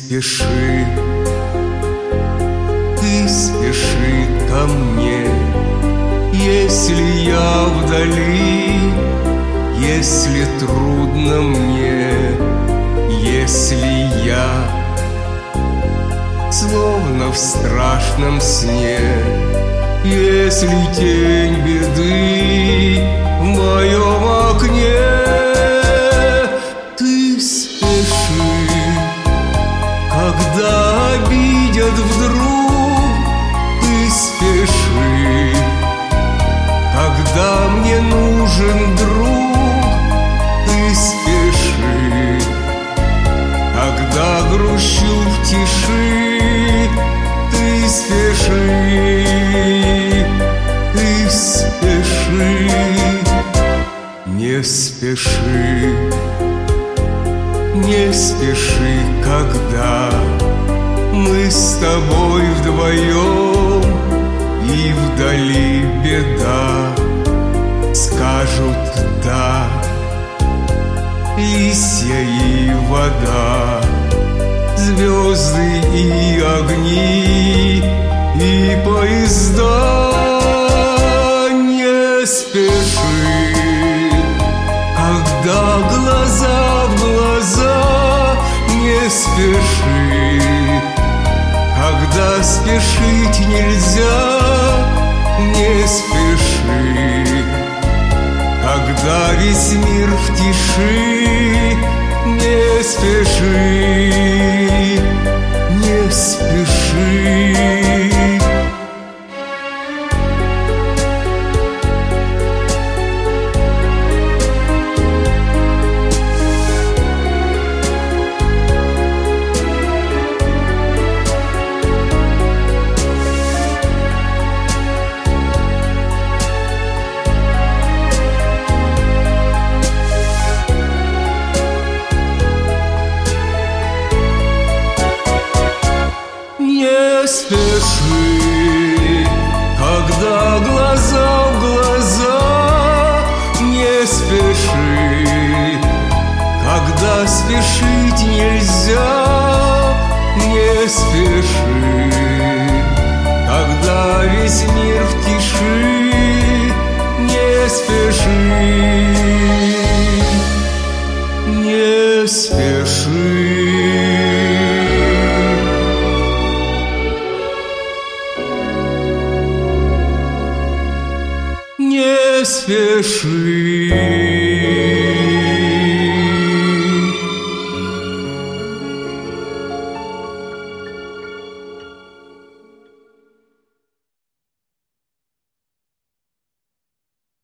спеши, ты спеши ко мне, если я вдали, если трудно мне, если я словно в страшном сне, если тень беды в моем окне. Ты спеши, когда обидят вдруг, ты спеши, когда мне нужен друг, ты спеши, когда грущу в тиши, ты спеши, ты спеши, не спеши, не спеши, когда мы с тобой вдвоем, и вдали беда, скажут да, листья и вода, звезды и огни, и поезда. Не спеши, когда глаза в глаза, не спеши, когда спешить нельзя, не спеши, когда весь мир в тиши, не спеши, не спеши. Не спеши, когда глаза в глаза, не спеши, когда спешить нельзя, не спеши, когда весь мир в тиши, не спеши, не спеши. Не спеши.